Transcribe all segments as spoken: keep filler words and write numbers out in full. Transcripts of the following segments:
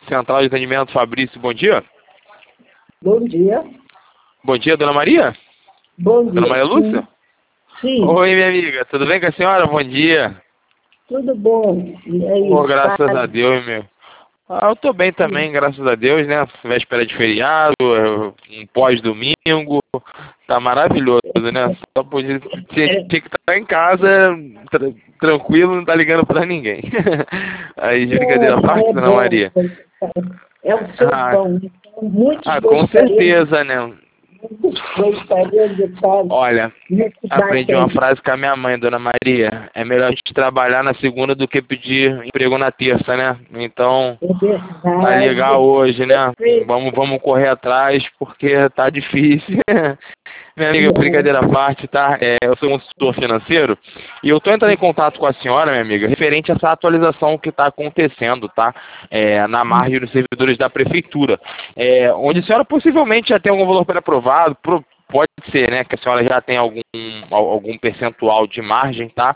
Central de Atendimento Fabrício, bom dia. Bom dia. Bom dia, Dona Maria? Bom dia. Dona Maria Lúcia? Sim. Oi, minha amiga, tudo bem com a senhora? Bom dia. Tudo bom. E aí, Oh, graças tá? a Deus, meu. Ah, eu tô bem também, graças a Deus, né? Véspera de feriado, um pós-domingo, tá maravilhoso, né? Só podia tinha, tinha que estar em casa, tra tranquilo, não tá ligando pra ninguém. Aí, de brincadeira à parte, É, é Dona bom. Maria. É o seu Ah, dom. Então, muitos ah, com gostariam, certeza, né? muitos gostariam de estar Olha, nesse aprendi uma bairro. frase com a minha mãe, Dona Maria. É melhor a gente trabalhar na segunda do que pedir emprego na terça, né? Então, É tá legal verdade. hoje, né? Perfeito. Vamos, vamos correr atrás, porque tá difícil. Minha amiga, É. brincadeira à parte, tá? É, eu sou um consultor financeiro e eu tô entrando em contato com a senhora, minha amiga, referente a essa atualização que está acontecendo, tá? É, na margem dos servidores da prefeitura. É, onde a senhora possivelmente já tem algum valor pré-aprovado, pro- pode ser, né? Que a senhora já tem algum, al- algum percentual de margem, tá?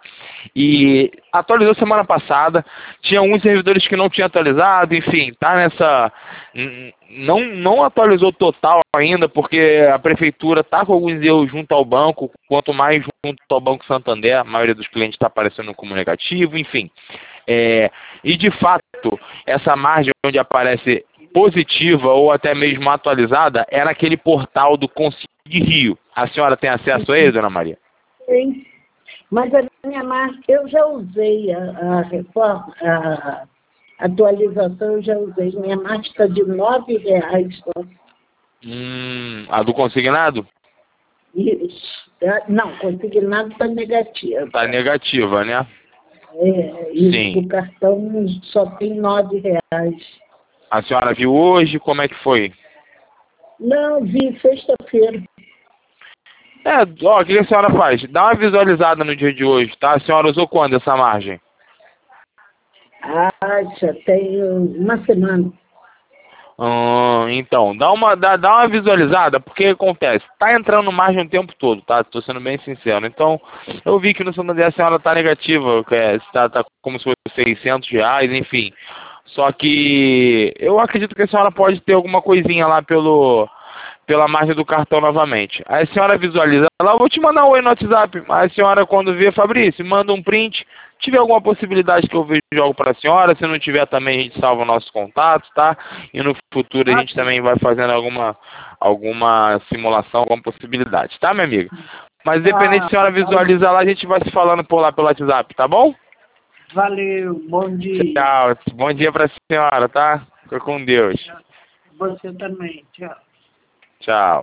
E atualizou semana passada, tinha alguns servidores que não tinham atualizado, enfim, tá nessa... n- Não, não atualizou total ainda, porque a prefeitura está com alguns erros junto ao banco, quanto mais junto ao Banco Santander, a maioria dos clientes está aparecendo como negativo, enfim. É, e de fato, essa margem onde aparece positiva ou até mesmo atualizada é naquele portal do Conselho de Rio. A senhora tem acesso a ele, Dona Maria? Sim. Mas a minha marca, eu já usei a, a reforma, a atualização, eu já usei. Minha marca está de nove reais só. Hum, a do consignado? Isso. É, não, consignado está negativo. Tá negativa, né? É, e Sim. do cartão só tem nove reais. A senhora viu hoje? Como é que foi? Não, vi sexta-feira. É, ó, o que a senhora faz? Dá uma visualizada no dia de hoje, tá? A senhora usou quando essa margem? Ah, já tem uma semana. Hum, então, dá uma, dá, dá uma visualizada, porque acontece, tá entrando margem o tempo todo, tá? Tô sendo bem sincero. Então, eu vi que no Santander a senhora tá negativa, que é, tá, tá como se fosse seiscentos reais, enfim. Só que eu acredito que a senhora pode ter alguma coisinha lá pelo, pela margem do cartão novamente. Aí a senhora visualiza lá, eu vou te mandar um oi no WhatsApp. Aí a senhora, quando vê, Fabrício, manda um print. Se tiver alguma possibilidade que eu vejo algo para a senhora, se não tiver também a gente salva nossos contatos, tá? E no futuro a gente Ok. também vai fazendo alguma, alguma simulação, alguma possibilidade, tá, minha amiga? Mas independente Ah, se a senhora valeu. visualiza lá, a gente vai se falando por lá pelo WhatsApp, tá bom? Valeu, bom dia. Tchau. Bom dia pra senhora, tá? Fica com Deus. Você também, tchau. Tchau.